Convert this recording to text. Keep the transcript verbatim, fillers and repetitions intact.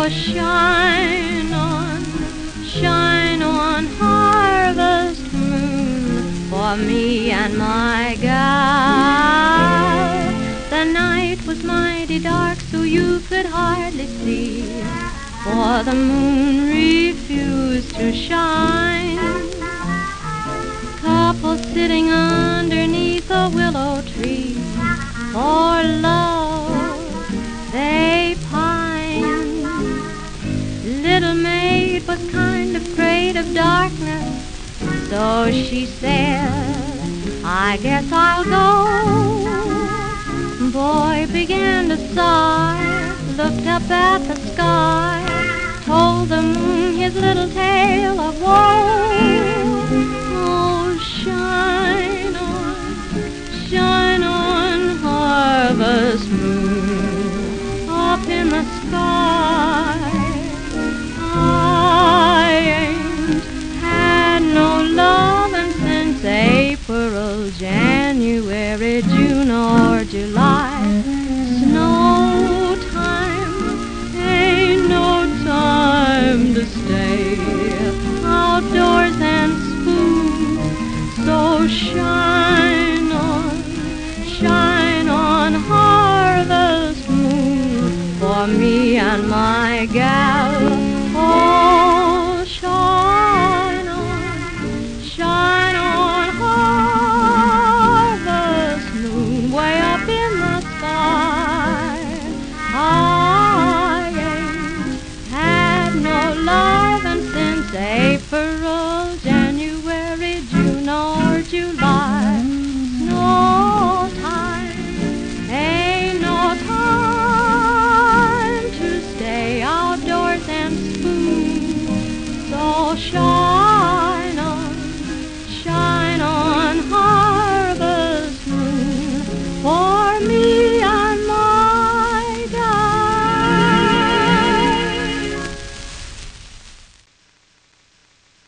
So shine on, shine on, harvest moon, for me and my gal. The night was mighty dark, so you could hardly see, for the moon refused to shine. Couple sitting underneath a willow tree, for love they pined. Little maid was kind of afraid of darkness, so she said, I guess I'll go. Boy began to sigh, looked up at the sky, told the moon his little tale of woe. Oh, shine on, shine on, harvest moon, up in the sky. I ain't had no lovin' since April, January, June, or July. Snow time ain't no time to stay outdoors and spoon. So shine on, shine on, harvest moon, for me and my gal.